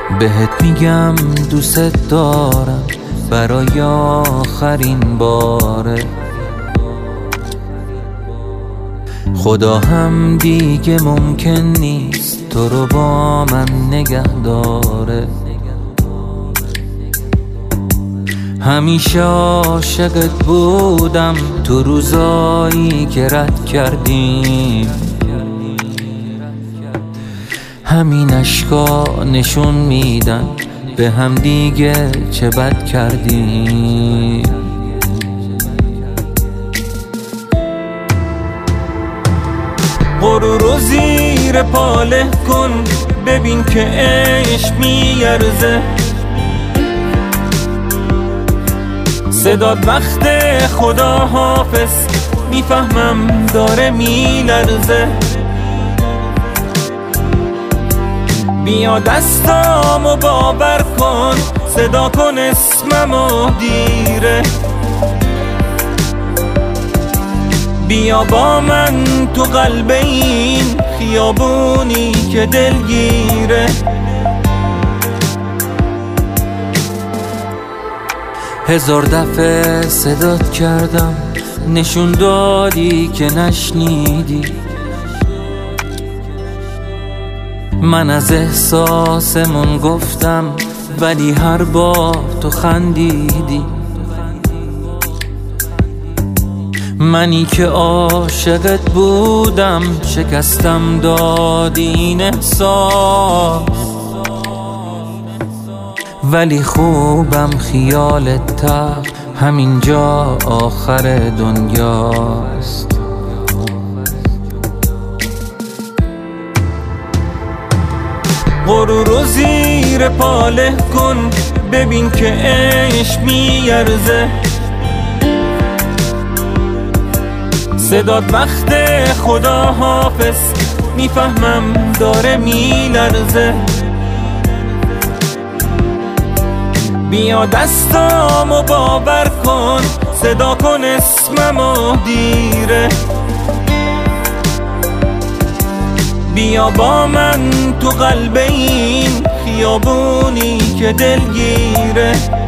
بهت میگم دوست دارم برای آخرین باره. خدا هم دیگه ممکن نیست تو رو با من نگه داره. همیشه عاشقت بودم تو روزایی که رد کردیم. همین اشکا نشون میدن به هم دیگه چه بد کردیم. غرور زیر پاله کن ببین که عشق میارزه. صدات وقت خدا حافظ میفهمم داره میلرزه. بیا دستامو باور کن صدا کن اسممو دیره. بیا با من تو قلب این خیابونی که دلگیره. هزار دفعه صدات کردم نشون دادی که نشنیدی. من از احساسمون گفتم ولی هر بار تو خندیدی. منی که عاشقت بودم شکستم دادی این احساس. ولی خوبم خیالت تر همینجا آخر دنیاست. غرور زیر پاله کن ببین که عشق میارزه. صدات وقت خدا حافظ میفهمم داره میلرزه. بیا دستامو باور کن صدا کن اسممو دیره. بیا با من تو قلب این خیابونی که دلگیره.